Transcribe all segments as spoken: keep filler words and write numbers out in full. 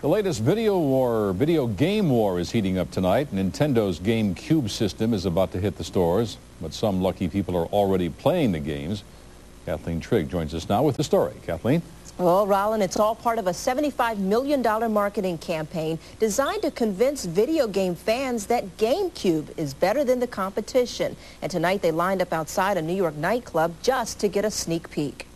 The latest video war, video game war is heating up tonight. Nintendo's GameCube system is about to hit the stores, but some lucky people are already playing the games. Kathleen Trigg joins us now with the story. Kathleen? Well, Rollin, it's all part of a seventy-five million dollar marketing campaign designed to convince video game fans that GameCube is better than the competition. And tonight they lined up outside a New York nightclub just to get a sneak peek.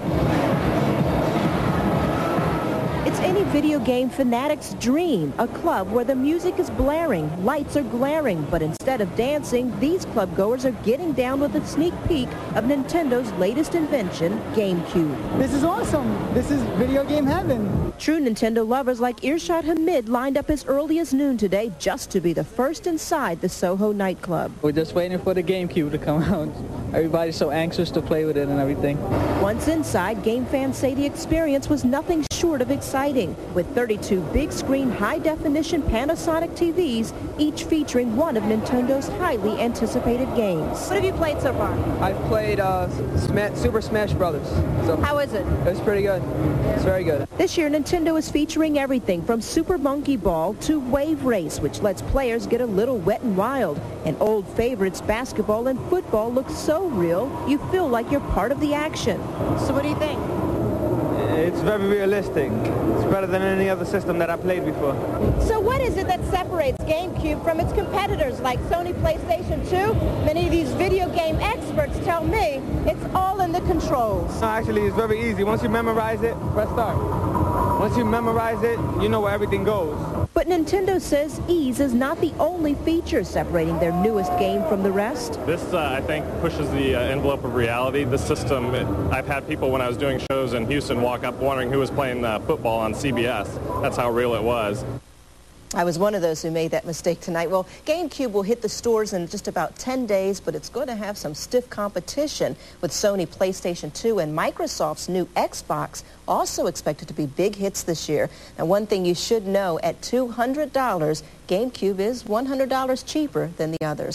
It's any video game fanatic's dream, a club where the music is blaring, lights are glaring, but instead of dancing, these club goers are getting down with a sneak peek of Nintendo's latest invention, GameCube. This is awesome. This is video game heaven. True Nintendo lovers like Irshad Hamid lined up as early as noon today just to be the first inside the Soho nightclub. We're just waiting for the GameCube to come out. Everybody's so anxious to play with it and everything. Once inside, game fans say the experience was nothing short of exciting, with thirty-two big-screen, high-definition Panasonic T Vs, each featuring one of Nintendo's highly anticipated games. What have you played so far? I've played uh, Sma Super Smash Brothers. So How is it? It's pretty good. It's very good. This year, Nintendo is featuring everything from Super Monkey Ball to Wave Race, which lets players get a little wet and wild. And old favorites, basketball and football, look so real, you feel like you're part of the action. So what do you think? It's very realistic. It's better than any other system that I played before. So what is it that separates GameCube from its competitors like Sony PlayStation two? Many of these video game experts tell me it's all in the controls. No, actually, it's very easy. Once you memorize it, press start. Once you memorize it, you know where everything goes. But Nintendo says ease is not the only feature separating their newest game from the rest. This, uh, I think, pushes the uh, envelope of reality. This system, it, I've had people when I was doing shows in Houston walk up wondering who was playing uh, football on C B S. That's how real it was. I was one of those who made that mistake tonight. Well, GameCube will hit the stores in just about ten days, but it's going to have some stiff competition with Sony PlayStation two and Microsoft's new Xbox, also expected to be big hits this year. Now, one thing you should know, at two hundred dollars, GameCube is one hundred dollars cheaper than the others.